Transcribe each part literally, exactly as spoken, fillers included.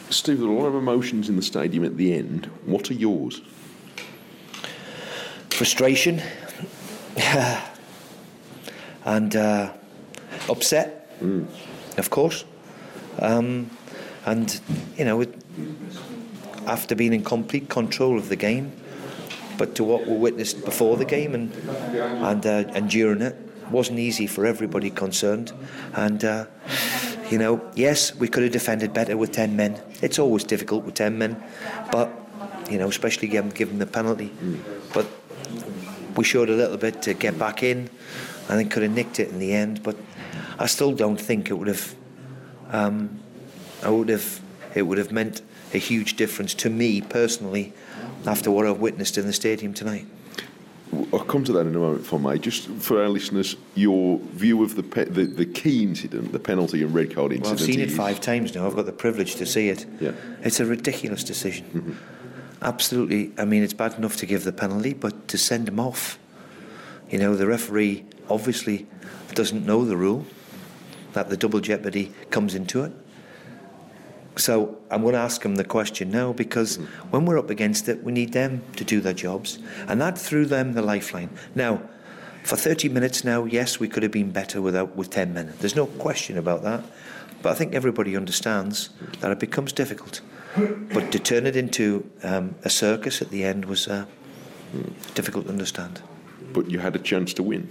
Steve, there are a lot of emotions in the stadium at the end. What are yours? Frustration and uh, upset, mm. of course. Um, and, you know, it, after being in complete control of the game, but to what we witnessed before the game and and, uh, and during it, wasn't easy for everybody concerned. And, uh, you know, yes, we could have defended better with ten men. It's always difficult with ten men, but, you know, especially given, given the penalty. Mm. But we showed a little bit to get back in. I think could have nicked it in the end, but I still don't think it would have. Um, I would have. It would have meant a huge difference to me personally after what I've witnessed in the stadium tonight. I'll come to that in a moment, for me. Just for our listeners, your view of the pe- the, the key incident, the penalty and red card incident. Well, I've seen it is... five times now. I've got the privilege to see it. Yeah. It's a ridiculous decision. Mm-hmm. Absolutely. I mean, it's bad enough to give the penalty, but to send him off. You know, the referee obviously doesn't know the rule, that the double jeopardy comes into it. So I'm going to ask him the question now, because mm. when we're up against it, we need them to do their jobs. And that threw them the lifeline. Now, for thirty minutes now, yes, we could have been better without with ten men. There's no question about that. But I think everybody understands that it becomes difficult. But to turn it into um, a circus at the end was uh, mm. difficult to understand. But you had a chance to win.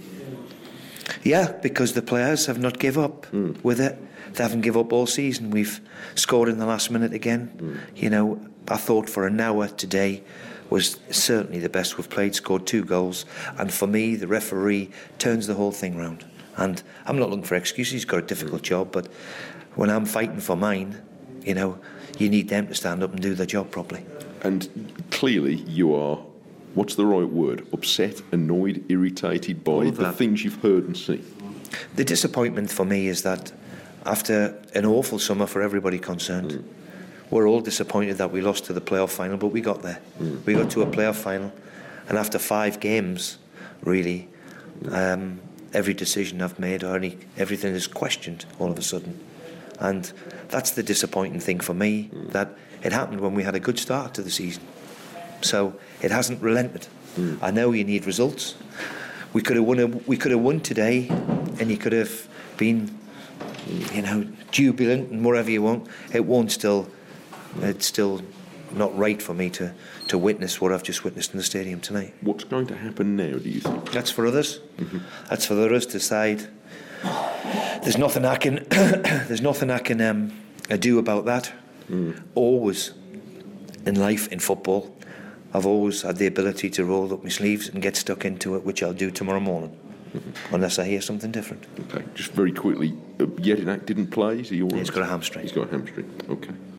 Yeah, because the players have not give up mm. with it. They haven't give up all season. We've scored in the last minute again. Mm. You know, I thought for an hour today was certainly the best we've played, scored two goals. And for me, the referee turns the whole thing round. And I'm not looking for excuses. He's got a difficult job. But when I'm fighting for mine, you know, you need them to stand up and do their job properly. And clearly you are, what's the right word, upset, annoyed, irritated by the things you've heard and seen. The disappointment for me is that after an awful summer for everybody concerned, mm. we're all disappointed that we lost to the playoff final, but we got there. Mm. We got to a playoff final, and after five games, really, um, every decision I've made, or any, everything is questioned all of a sudden. And that's the disappointing thing for me, mm. that it happened when we had a good start to the season. So it hasn't relented. Mm. I know you need results. We could have won. A, we could have won today, and you could have been, you know, jubilant and whatever you want. It won't still. It's still not right for me to, to witness what I've just witnessed in the stadium tonight. What's going to happen now, do you think? That's for others. Mm-hmm. That's for others to decide. There's nothing I can. there's nothing I can um, do about that. Mm. Always, in life, in football, I've always had the ability to roll up my sleeves and get stuck into it, which I'll do tomorrow morning, mm-hmm. unless I hear something different. Okay, just very quickly, uh, Jedinak didn't play. Is he all right? He's got a hamstring. He's got a hamstring. Okay.